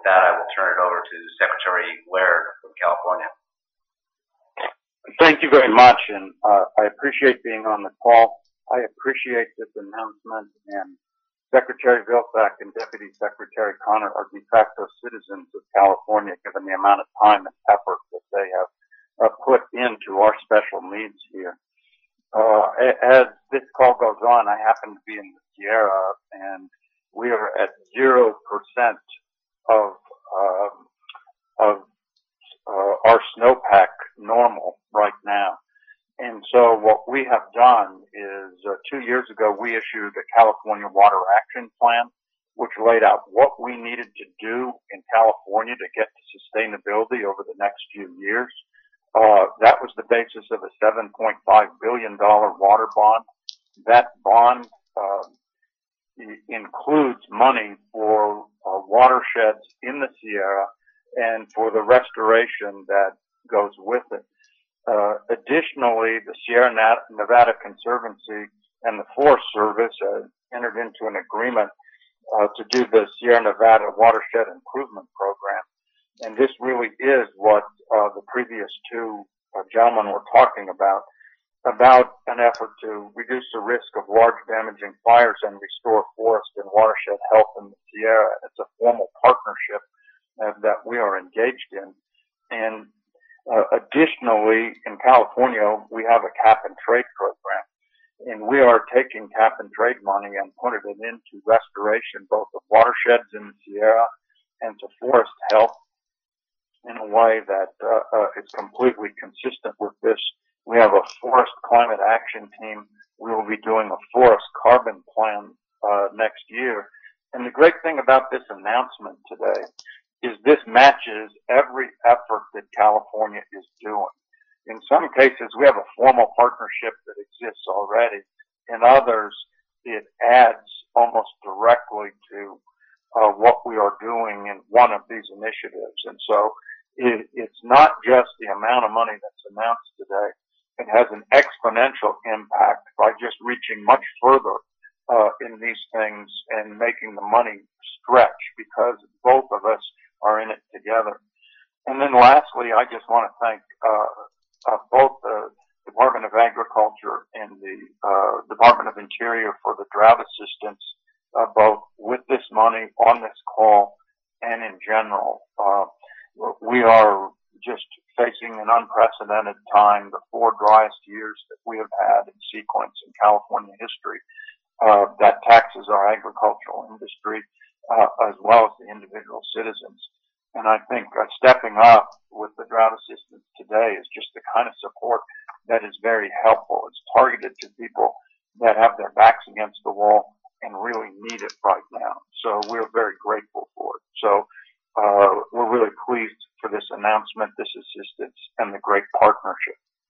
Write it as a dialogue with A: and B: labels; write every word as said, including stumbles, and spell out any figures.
A: that, I will turn it over to Secretary Laird from California.
B: Thank you very much, and uh, I appreciate being on the call. I appreciate this announcement, and Secretary Vilsack and Deputy Secretary Connor are de facto citizens of California, given the amount of time and effort that they have uh, put into our special needs here. Uh, as this call goes on, I happen to be in the Sierra, and we are at zero percent of uh, of uh, our snowpack normal right now. And so what we have done is uh, two years ago, we issued a California Water Action Plan, which laid out what we needed to do in California to get to sustainability over the next few years. Uh, that was the basis of a seven point five billion dollars water bond. That bond uh, includes money for uh, watersheds in the Sierra and for the restoration that goes with it. Uh, additionally, the Sierra Nevada Conservancy and the Forest Service uh, entered into an agreement uh, to do the Sierra Nevada Watershed Improvement Program. And this really is what uh, the previous two uh, gentlemen were talking about, about an effort to reduce the risk of large damaging fires and restore forest and watershed health in the Sierra. It's a formal partnership uh, that we are engaged in. And Uh, additionally, in California, we have a cap and trade program, and we are taking cap and trade money and putting it into restoration both of watersheds in the Sierra and to forest health in a way that uh, uh, is completely consistent with this. We have a forest climate action team. We will be doing a forest carbon plan uh, next year. And the great thing about this announcement today is this matches every effort that California is doing. In some cases, we have a formal partnership that exists already. In others, it adds almost directly to uh, what we are doing in one of these initiatives. And so it, it's not just the amount of money that's announced today. It has an exponential impact by just reaching much further uh, in these things and making the money stretch, because both of us are in it together. And then lastly, I just want to thank uh, uh, both the Department of Agriculture and the uh, Department of Interior for the drought assistance, uh, both with this money, on this call, and in general. Uh, we are just facing an unprecedented time, the four driest years that we have had in sequence in California history, uh, that taxes our agricultural industry, Uh, as well as the individual citizens. And I think uh, stepping up with the drought assistance today is just the kind of support that is very helpful. It's targeted to people that have their backs against the wall and really need it right now. So we're very grateful for it. So uh, we're really pleased for this announcement, this assistance, and the great partnership.